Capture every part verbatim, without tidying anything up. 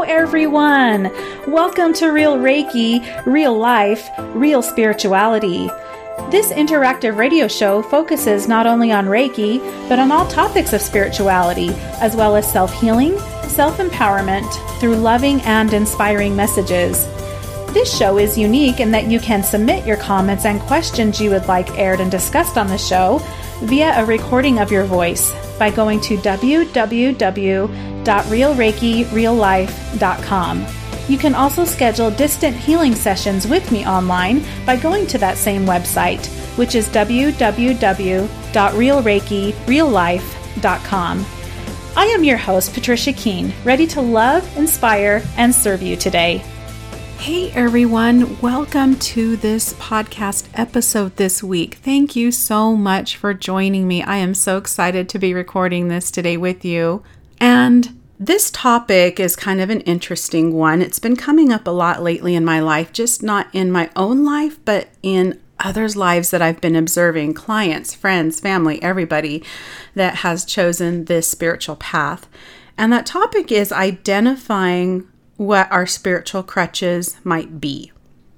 everyone. Welcome to Real Reiki, Real Life, Real Spirituality. This interactive radio show focuses not only on Reiki, but on all topics of spirituality, as well as self-healing, self-empowerment, through loving and inspiring messages. This show is unique in that you can submit your comments and questions you would like aired and discussed on the show via a recording of your voice by going to w w w dot real reiki real life dot com. You can also schedule distant healing sessions with me online by going to that same website, which is w w w dot real reiki real life dot com. I am your host, Patricia Keene, ready to love, inspire, and serve you today. Hey everyone, welcome to this podcast episode this week. Thank you so much for joining me. I am so excited to be recording this today with you. And this topic is kind of an interesting one. It's been coming up a lot lately in my life, just not in my own life, but in others' lives that I've been observing, clients, friends, family, everybody that has chosen this spiritual path. And that topic is identifying what our spiritual crutches might be.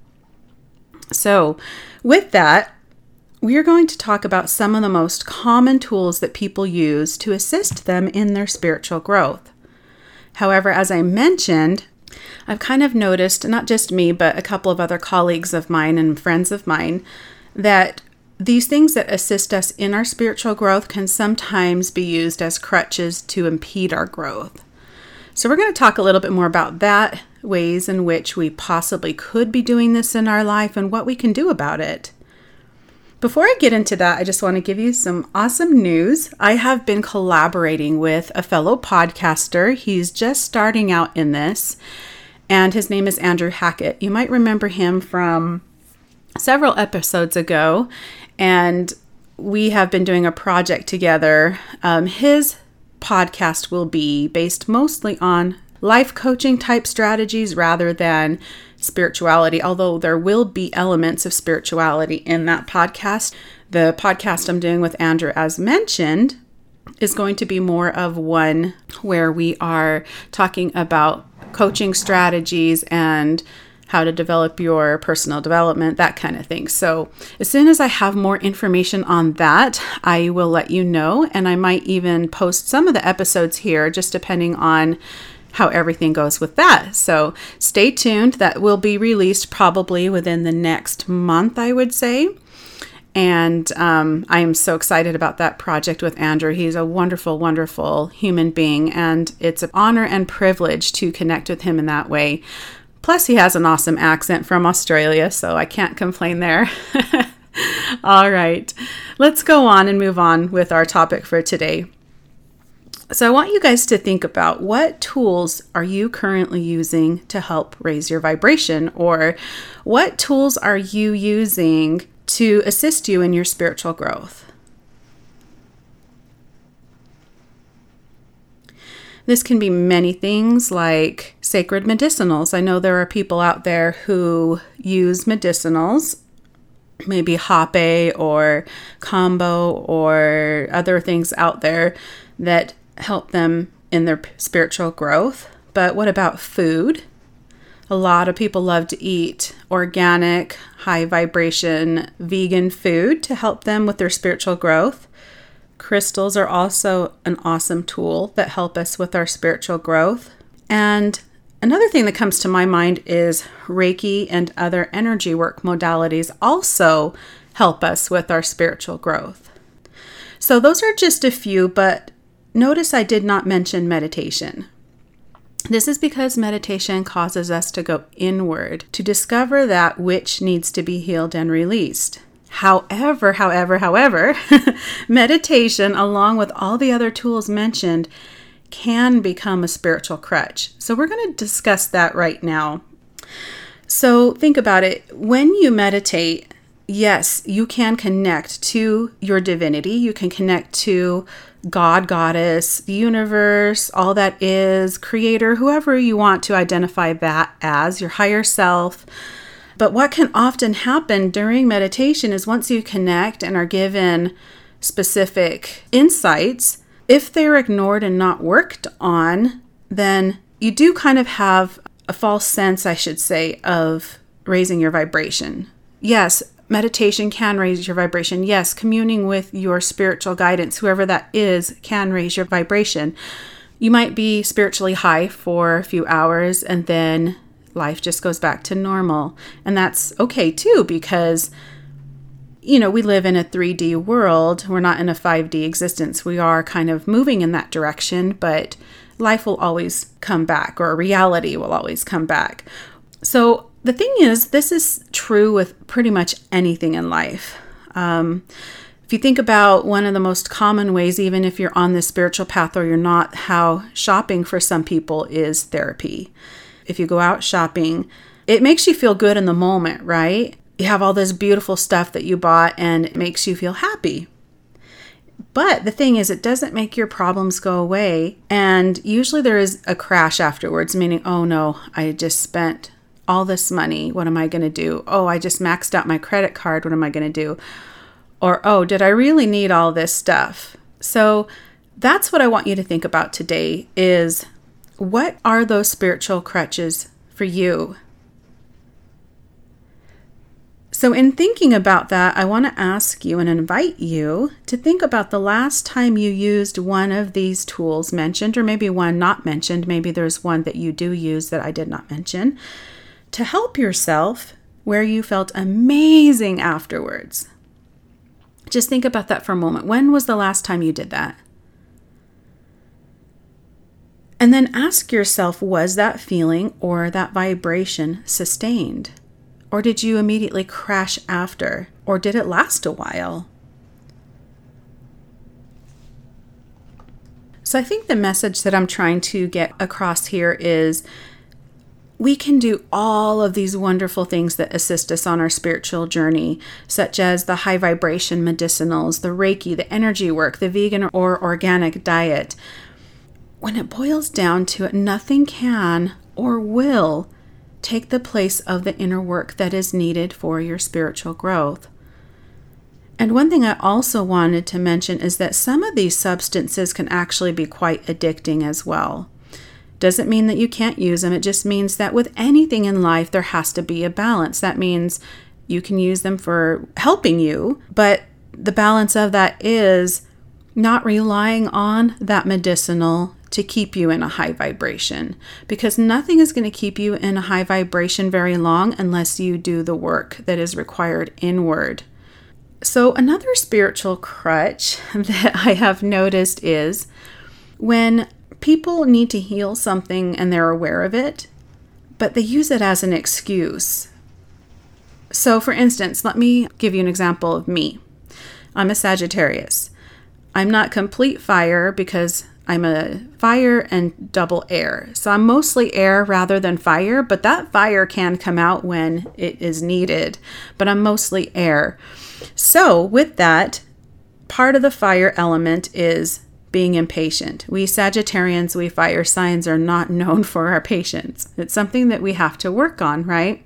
So with that, we are going to talk about some of the most common tools that people use to assist them in their spiritual growth. However, as I mentioned, I've kind of noticed, not just me, but a couple of other colleagues of mine and friends of mine, that these things that assist us in our spiritual growth can sometimes be used as crutches to impede our growth. So we're going to talk a little bit more about that, ways in which we possibly could be doing this in our life and what we can do about it. Before I get into that, I just want to give you some awesome news. I have been collaborating with a fellow podcaster. He's just starting out in this, and his name is Andrew Hackett. You might remember him from several episodes ago, and we have been doing a project together. Um, his podcast will be based mostly on life coaching type strategies rather than spirituality, although there will be elements of spirituality in that podcast. The podcast I'm doing with Andrew, as mentioned, is going to be more of one where we are talking about coaching strategies and how to develop your personal development, that kind of thing. So as soon as I have more information on that, I will let you know. And I might even post some of the episodes here, just depending on how everything goes with that. So stay tuned. That will be released probably within the next month, I would say. And um, I am so excited about that project with Andrew. He's a wonderful, wonderful human being. And it's an honor and privilege to connect with him in that way. Plus, he has an awesome accent from Australia, so I can't complain there. All right, let's go on and move on with our topic for today. So I want you guys to think about what tools are you currently using to help raise your vibration, or what tools are you using to assist you in your spiritual growth? This can be many things like sacred medicinals. I know there are people out there who use medicinals, maybe Hape or Kambo or other things out there that help them in their spiritual growth. But what about food? A lot of people love to eat organic, high vibration, vegan food to help them with their spiritual growth. Crystals are also an awesome tool that help us with our spiritual growth. And another thing that comes to my mind is Reiki and other energy work modalities also help us with our spiritual growth. So those are just a few, but notice I did not mention meditation. This is because meditation causes us to go inward to discover that which needs to be healed and released. However, however, however, meditation, along with all the other tools mentioned, can become a spiritual crutch. So we're going to discuss that right now. So think about it. When you meditate, yes, you can connect to your divinity. You can connect to God, Goddess, the universe, all that is, creator, whoever you want to identify that as, your higher self. But what can often happen during meditation is once you connect and are given specific insights, if they're ignored and not worked on, then you do kind of have a false sense, I should say, of raising your vibration. Yes, meditation can raise your vibration. Yes, communing with your spiritual guidance, whoever that is, can raise your vibration. You might be spiritually high for a few hours and then life just goes back to normal. And that's okay too, because, you know, we live in a three D world. We're not in a five D existence. We are kind of moving in that direction, but life will always come back, or reality will always come back. So the thing is, this is true with pretty much anything in life. Um, if you think about one of the most common ways, even if you're on this spiritual path or you're not, how shopping for some people is therapy. If you go out shopping, it makes you feel good in the moment, right? You have all this beautiful stuff that you bought and it makes you feel happy. But the thing is, it doesn't make your problems go away. And usually there is a crash afterwards, meaning, oh no, I just spent all this money. What am I going to do? Oh, I just maxed out my credit card. What am I going to do? Or, oh, did I really need all this stuff? So that's what I want you to think about today is, what are those spiritual crutches for you? So in thinking about that, I want to ask you and invite you to think about the last time you used one of these tools mentioned, or maybe one not mentioned. Maybe there's one that you do use that I did not mention, to help yourself, where you felt amazing afterwards. Just think about that for a moment. When was the last time you did that? And then ask yourself, was that feeling or that vibration sustained? Or did you immediately crash after? Or did it last a while? So I think the message that I'm trying to get across here is, we can do all of these wonderful things that assist us on our spiritual journey, such as the high vibration medicinals, the Reiki, the energy work, the vegan or organic diet. When it boils down to it, nothing can or will take the place of the inner work that is needed for your spiritual growth. And one thing I also wanted to mention is that some of these substances can actually be quite addicting as well. Doesn't mean that you can't use them. It just means that with anything in life, there has to be a balance. That means you can use them for helping you, but the balance of that is not relying on that medicinal to keep you in a high vibration, because nothing is going to keep you in a high vibration very long unless you do the work that is required inward. So another spiritual crutch that I have noticed is when people need to heal something and they're aware of it, but they use it as an excuse. So for instance, let me give you an example of me. I'm a Sagittarius. I'm not complete fire because I'm a fire and double air. So I'm mostly air rather than fire, but that fire can come out when it is needed. But I'm mostly air. So with that, part of the fire element is being impatient. We Sagittarians, we fire signs, are not known for our patience. It's something that we have to work on, right?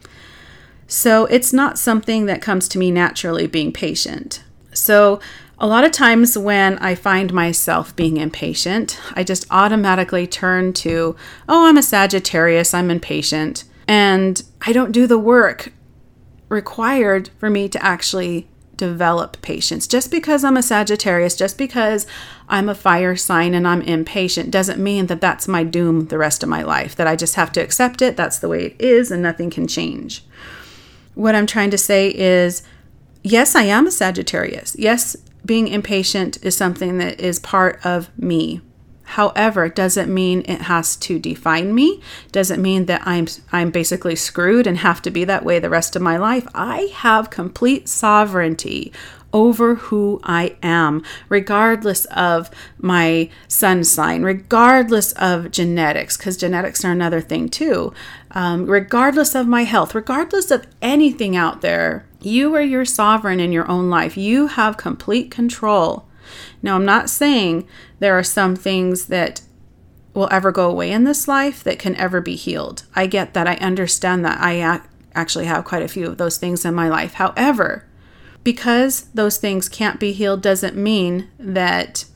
So it's not something that comes to me naturally, being patient. So a lot of times when I find myself being impatient, I just automatically turn to, oh, I'm a Sagittarius, I'm impatient. And I don't do the work required for me to actually develop patience. Just because I'm a Sagittarius, just because I'm a fire sign and I'm impatient, doesn't mean that that's my doom the rest of my life, that I just have to accept it, that's the way it is, and nothing can change. What I'm trying to say is, yes, I am a Sagittarius. Yes, being impatient is something that is part of me. However, it doesn't mean it has to define me. Doesn't mean that I'm I'm basically screwed and have to be that way the rest of my life. I have complete sovereignty over who I am, regardless of my sun sign, regardless of genetics, because genetics are another thing too. Um, regardless of my health, regardless of anything out there, you are your sovereign in your own life. You have complete control. Now, I'm not saying there are some things that will ever go away in this life that can ever be healed. I get that. I understand that. I ac- actually have quite a few of those things in my life. However, because those things can't be healed doesn't mean that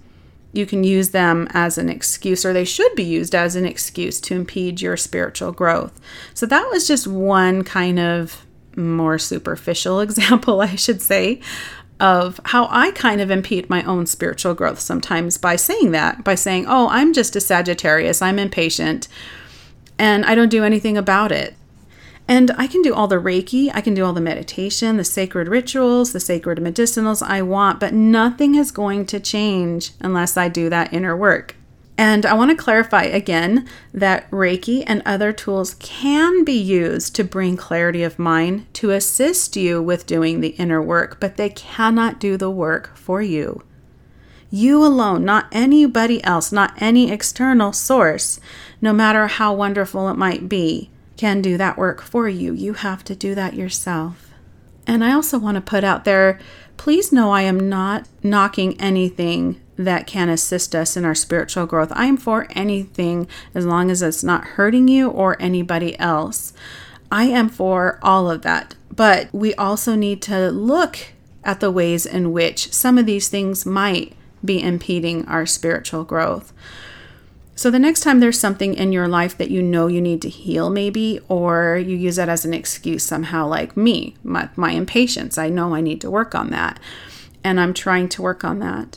you can use them as an excuse, or they should be used as an excuse to impede your spiritual growth. So that was just one kind of more superficial example, I should say, of how I kind of impede my own spiritual growth sometimes by saying that, by saying, oh, I'm just a Sagittarius, I'm impatient, and I don't do anything about it. And I can do all the Reiki, I can do all the meditation, the sacred rituals, the sacred medicinals I want, but nothing is going to change unless I do that inner work. And I want to clarify again that Reiki and other tools can be used to bring clarity of mind to assist you with doing the inner work, but they cannot do the work for you. You alone, not anybody else, not any external source, no matter how wonderful it might be, can do that work for you. You have to do that yourself. And I also want to put out there, please know I am not knocking anything that can assist us in our spiritual growth. I am for anything as long as it's not hurting you or anybody else. I am for all of that. But we also need to look at the ways in which some of these things might be impeding our spiritual growth. So the next time there's something in your life that you know you need to heal maybe, or you use that as an excuse somehow, like me, my, my impatience, I know I need to work on that, and I'm trying to work on that.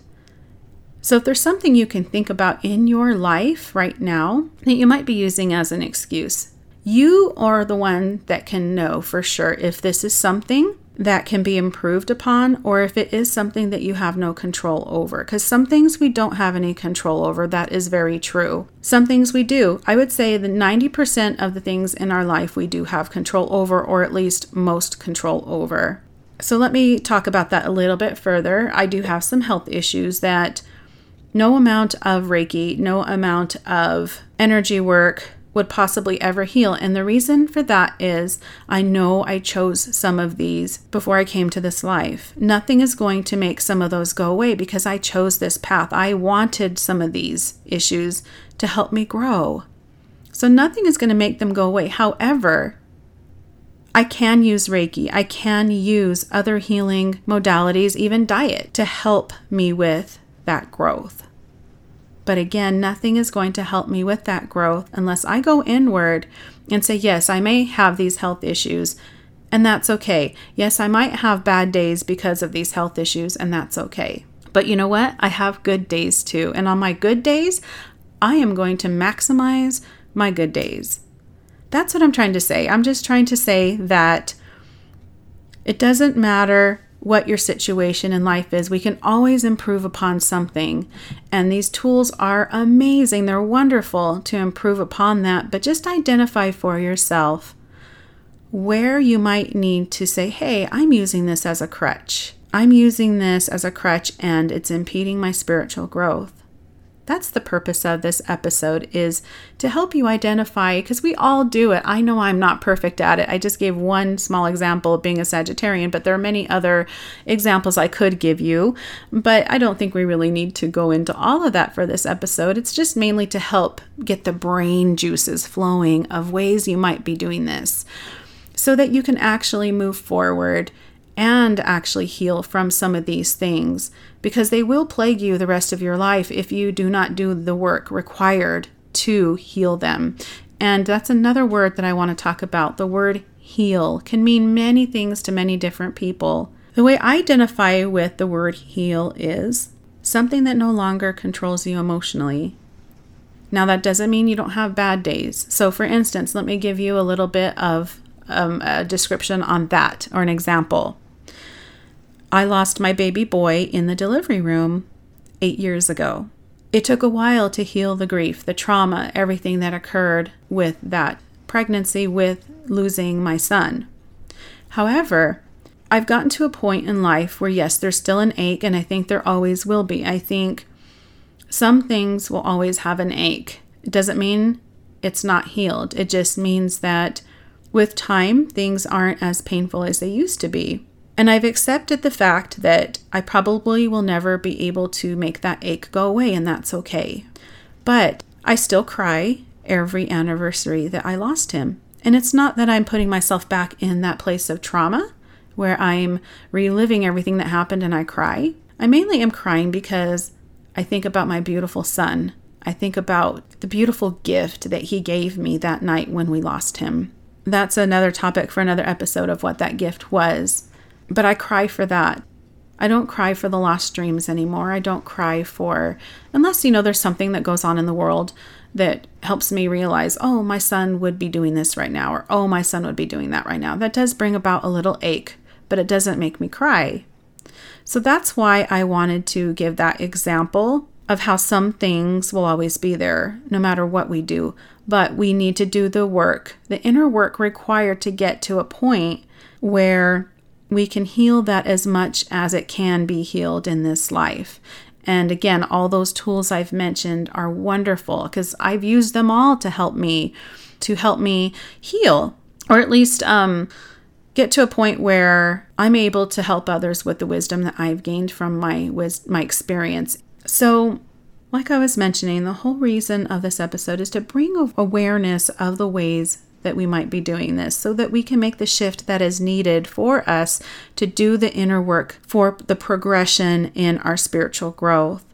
So if there's something you can think about in your life right now that you might be using as an excuse, you are the one that can know for sure if this is something that can be improved upon, or if it is something that you have no control over. Because some things we don't have any control over. That is very true. Some things we do. I would say that ninety percent of the things in our life we do have control over, or at least most control over. So let me talk about that a little bit further. I do have some health issues that no amount of Reiki, no amount of energy work would possibly ever heal. And the reason for that is I know I chose some of these before I came to this life. Nothing is going to make some of those go away because I chose this path. I wanted some of these issues to help me grow. So nothing is going to make them go away. However, I can use Reiki. I can use other healing modalities, even diet, to help me with that growth. But again, nothing is going to help me with that growth unless I go inward and say, yes, I may have these health issues, and that's okay. Yes, I might have bad days because of these health issues, and that's okay. But you know what? I have good days too. And on my good days, I am going to maximize my good days. That's what I'm trying to say. I'm just trying to say that it doesn't matter what your situation in life is. We can always improve upon something. And these tools are amazing. They're wonderful to improve upon that. But just identify for yourself where you might need to say, hey, I'm using this as a crutch. I'm using this as a crutch and it's impeding my spiritual growth. That's the purpose of this episode, is to help you identify, because we all do it. I know I'm not perfect at it. I just gave one small example of being a Sagittarian, but there are many other examples I could give you. But I don't think we really need to go into all of that for this episode. It's just mainly to help get the brain juices flowing of ways you might be doing this so that you can actually move forward and actually heal from some of these things, because they will plague you the rest of your life if you do not do the work required to heal them. And that's another word that I want to talk about. The word heal can mean many things to many different people. The way I identify with the word heal is something that no longer controls you emotionally. Now, that doesn't mean you don't have bad days. So for instance, let me give you a little bit of um, a description on that, or an example. I lost my baby boy in the delivery room eight years ago. It took a while to heal the grief, the trauma, everything that occurred with that pregnancy, with losing my son. However, I've gotten to a point in life where, yes, there's still an ache, and I think there always will be. I think some things will always have an ache. It doesn't mean it's not healed. It just means that with time, things aren't as painful as they used to be. And I've accepted the fact that I probably will never be able to make that ache go away, and that's okay. But I still cry every anniversary that I lost him. And it's not that I'm putting myself back in that place of trauma where I'm reliving everything that happened and I cry. I mainly am crying because I think about my beautiful son. I think about the beautiful gift that he gave me that night when we lost him. That's another topic for another episode of what that gift was. But I cry for that. I don't cry for the lost dreams anymore. I don't cry for, unless, you know, there's something that goes on in the world that helps me realize, oh, my son would be doing this right now, or oh, my son would be doing that right now. That does bring about a little ache, but it doesn't make me cry. So that's why I wanted to give that example of how some things will always be there, no matter what we do. But we need to do the work, the inner work required to get to a point where we can heal that as much as it can be healed in this life. And again, all those tools I've mentioned are wonderful because I've used them all to help me, to help me heal, or at least um, get to a point where I'm able to help others with the wisdom that I've gained from my wis- my experience. So, like I was mentioning, the whole reason of this episode is to bring awareness of the ways that we might be doing this so that we can make the shift that is needed for us to do the inner work for the progression in our spiritual growth.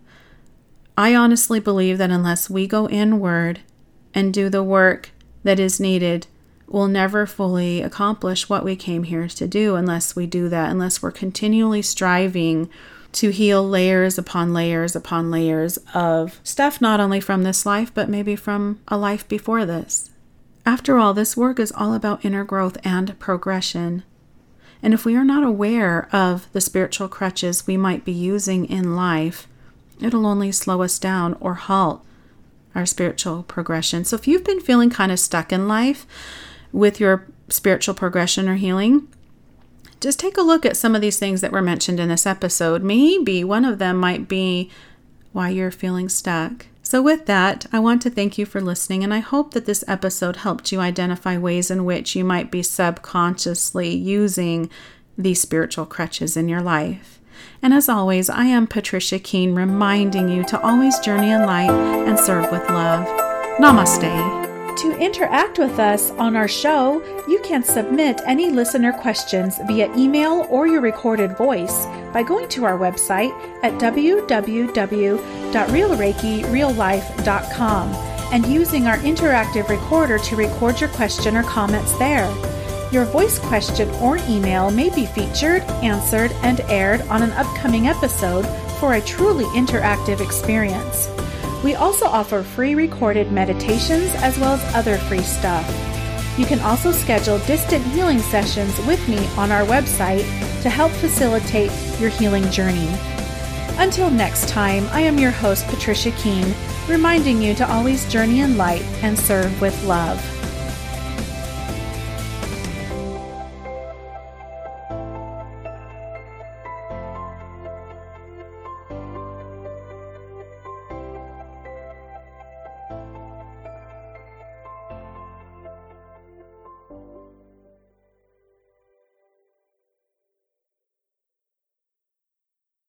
I honestly believe that unless we go inward and do the work that is needed, we'll never fully accomplish what we came here to do unless we do that, unless we're continually striving to heal layers upon layers upon layers of stuff, not only from this life, but maybe from a life before this. After all, this work is all about inner growth and progression. And if we are not aware of the spiritual crutches we might be using in life, it'll only slow us down or halt our spiritual progression. So if you've been feeling kind of stuck in life with your spiritual progression or healing, just take a look at some of these things that were mentioned in this episode. Maybe one of them might be why you're feeling stuck. So with that, I want to thank you for listening, and I hope that this episode helped you identify ways in which you might be subconsciously using these spiritual crutches in your life. And as always, I am Patricia Keene, reminding you to always journey in light and serve with love. Namaste. To interact with us on our show, you can submit any listener questions via email or your recorded voice by going to our website at w w w dot real reiki real life dot com and using our interactive recorder to record your question or comments there. Your voice question or email may be featured, answered, and aired on an upcoming episode for a truly interactive experience. We also offer free recorded meditations as well as other free stuff. You can also schedule distant healing sessions with me on our website to help facilitate your healing journey. Until next time, I am your host, Patricia Keene, reminding you to always journey in light and serve with love.